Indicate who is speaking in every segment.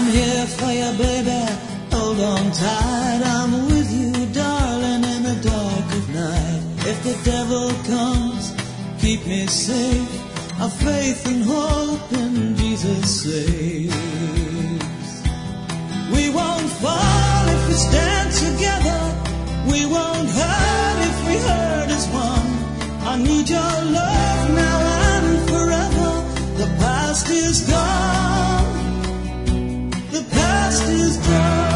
Speaker 1: here for you, baby. Hold on tight. I'm with you, darling, in the dark of night. If the devil comes, keep me safe. Our faith and hope in Jesus saves. We won't fall if we stand together. We won't hurt if we hurt as one. I need your love now and forever. The past is gone. The past is done.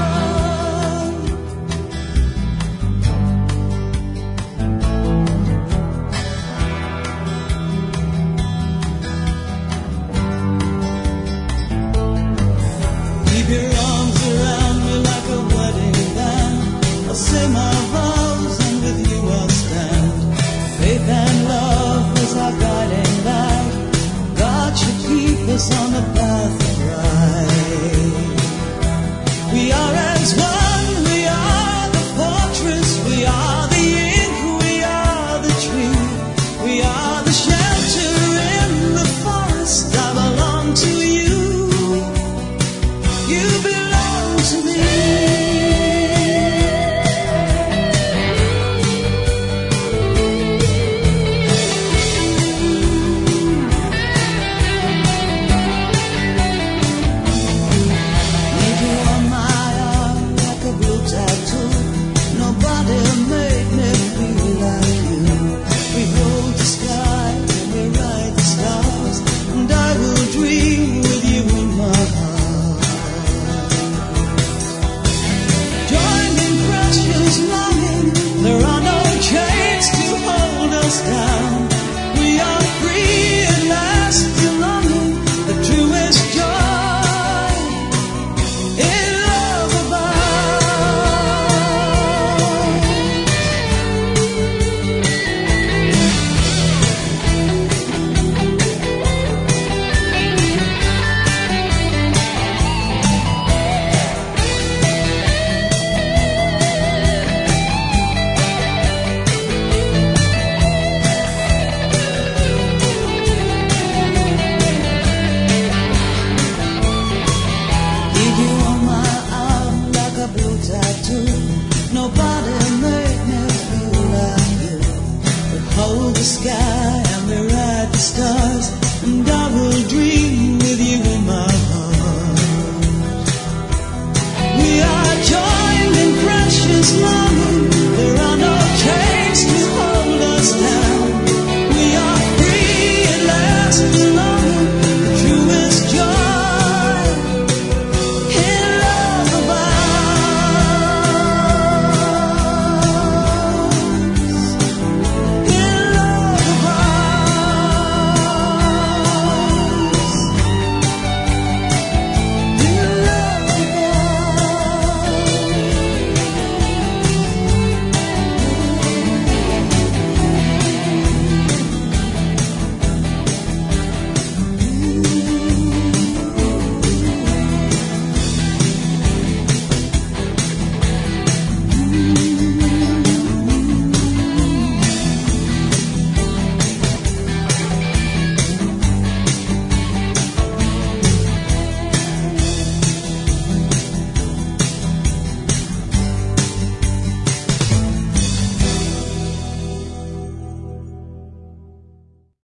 Speaker 1: Keep your arms around me like a wedding band. I'll say my vows and with you I'll stand. Faith and love is our guiding light. God should keep us on the path of right. We are as one, we are the fortress, we are the ink, we are the tree, we are the shelter in the forest. I belong to you. You